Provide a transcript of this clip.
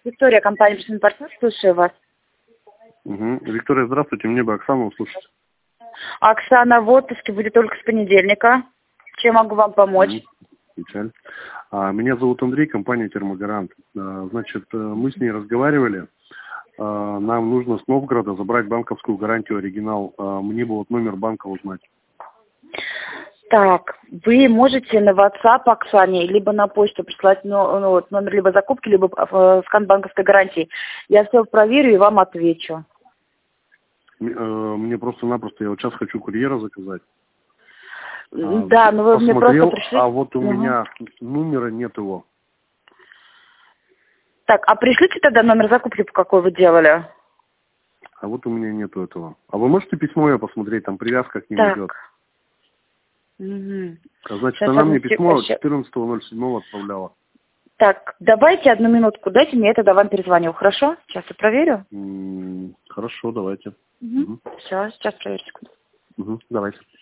Виктория, компания «Причина партнер», слушаю вас. Виктория, здравствуйте, мне бы Оксану услышать. Оксана в отпуске будет только с понедельника. Чем могу вам помочь? Печаль. Меня зовут Андрей, компания «Термогарант». Значит, мы с ней разговаривали. Нам нужно с Новгорода забрать банковскую гарантию оригинал. Мне бы вот номер банка узнать. Так, вы можете на WhatsApp Оксане, либо на почту прислать номер либо закупки, либо скан банковской гарантии. Я все проверю и вам отвечу. Мне просто-напросто, я вот сейчас хочу курьера заказать. Да, но вы мне просто пришли. А вот у меня номера нет его. Так, а пришлите тогда номер закупки, по какой вы делали? А вот у меня нету этого. А вы можете письмо я посмотреть, там привязка к ним идет? Значит, Сейчас, она мне письмо 14.07 отправляла. Так, давайте одну минутку, дайте мне, я тогда вам перезвоню, хорошо? Сейчас я проверю. Хорошо, давайте. Все, сейчас проверю, секунду. Давайте.